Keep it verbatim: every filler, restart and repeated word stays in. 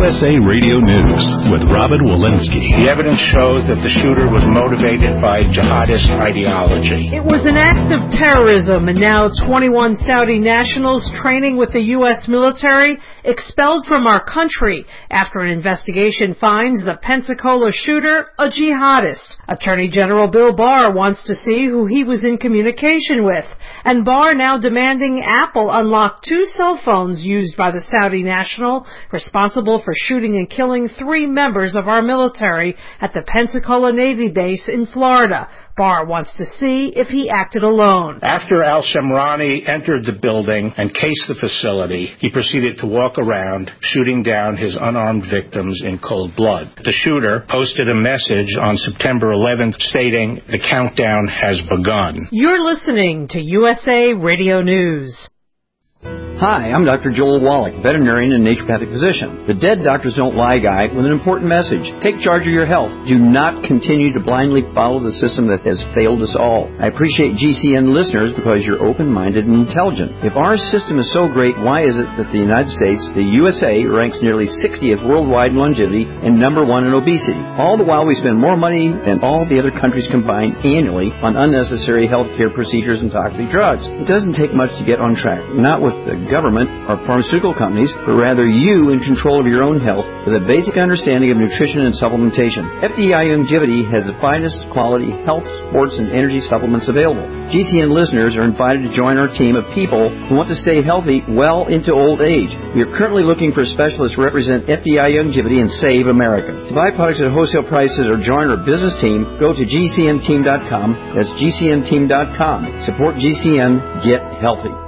S A Radio News with Robert Walensky. The evidence shows that the shooter was motivated by jihadist ideology. It was an act of terrorism, and now twenty-one Saudi nationals training with the U S military expelled from our country after an investigation finds the Pensacola shooter a jihadist. Attorney General Bill Barr wants to see who he was in communication with, and Barr now demanding Apple unlock two cell phones used by the Saudi national responsible for shooting and killing three members of our military at the Pensacola Navy base in Florida. Barr wants to see if he acted alone. After al-Shamrani entered the building and cased the facility, he proceeded to walk around, shooting down his unarmed victims in cold blood. The shooter posted a message on September eleventh stating, "The countdown has begun." You're listening to U S A Radio News. Hi, I'm Doctor Joel Wallach, veterinarian and naturopathic physician. The Dead Doctors Don't Lie guy with an important message. Take charge of your health. Do not continue to blindly follow the system that has failed us all. I appreciate G C N listeners because you're open-minded and intelligent. If our system is so great, why is it that the United States, the U S A, ranks nearly sixtieth worldwide in longevity and number one in obesity? All the while we spend more money than all the other countries combined annually on unnecessary health care procedures and toxic drugs. It doesn't take much to get on track. Not with the government or pharmaceutical companies, but rather you in control of your own health with a basic understanding of nutrition and supplementation. F D I Longevity has the finest quality health, sports, and energy supplements available. G C N listeners are invited to join our team of people who want to stay healthy well into old age. We are currently looking for specialists to represent F D I Longevity and Save America. To buy products at wholesale prices or join our business team, go to G C N team dot com. That's G C N team dot com. Support G C N. Get healthy.